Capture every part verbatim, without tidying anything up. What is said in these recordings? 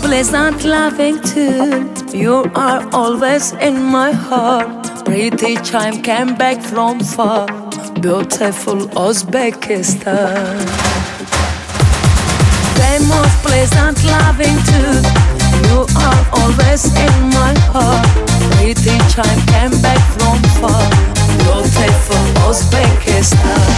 pleasant loving tune. You are always in my heart. Pretty chime came back from far. Beautiful Uzbekistan. Famous pleasant loving tune. You are always in my heart. Pretty chime came back from far. Beautiful Uzbekistan.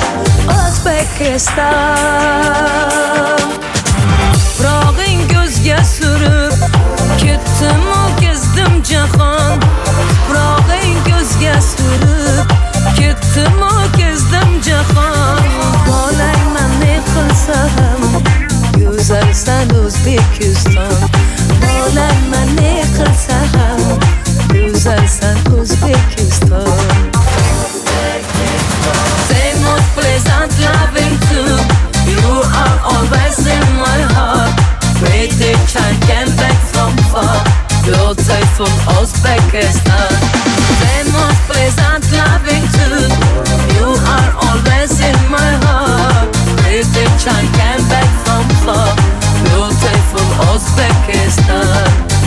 Uzbekistan. Tuprog'ing ko'zga surib ketdim u kezdim jahon. Tuprog'ing ko'zga surib ketdim u kezdim jahon. Bolayman ne qilsam go'zalsan O'zbekiston. Bolayman ne qilsam go'zalsan O'zbekiston. Famous pleasant loving too. You are always in my heart. Pretty chime came back from far. Beautiful Uzbekistan. Famous pleasant loving too. You are always in my heart. Pretty chime came back from far. Beautiful Uzbekistan.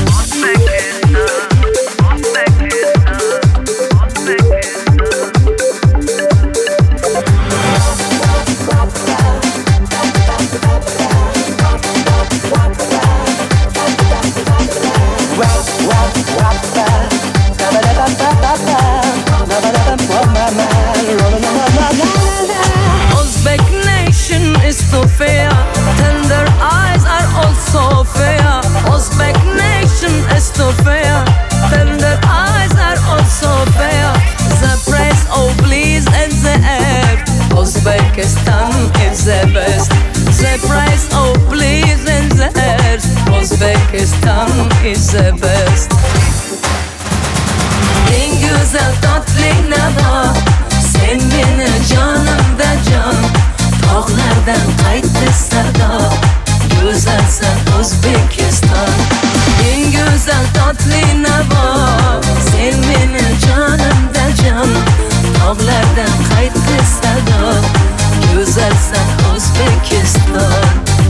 Uzbek nation is so fair, tender eyes are also fair. Uzbek nation is so fair, tender eyes are also fair. The praise, oh please, and the air. Uzbekistan is the best. The praise, oh please, and the air. Uzbekistan is the best. En güzel tatlı neva, sen beni canımda can. Tağlardan qaytdi sada, güzelsen Uzbekistan. En güzel tatlı neva, sen beni canımda can. Tağlardan qaytdi sada, güzelsen Uzbekistan.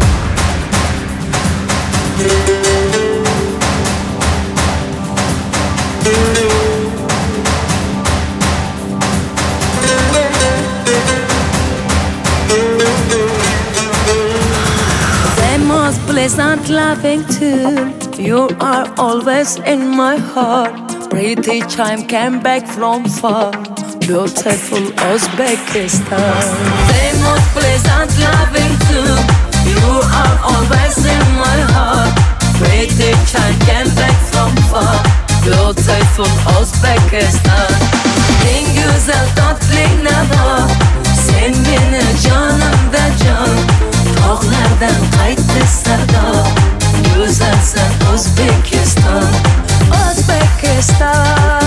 Famous pleasant loving tune. You are always in my heart. Pretty chime came back from far. Beautiful Uzbekistan. Famous pleasant loving tune. You are always in my heart. Pretty chime came back from far. Beautiful Uzbekistan. En güzel tatlı neva, sen beni canımda can. Tağlardan qaytdi sada, güzelsen Uzbekistan. Uzbekistan.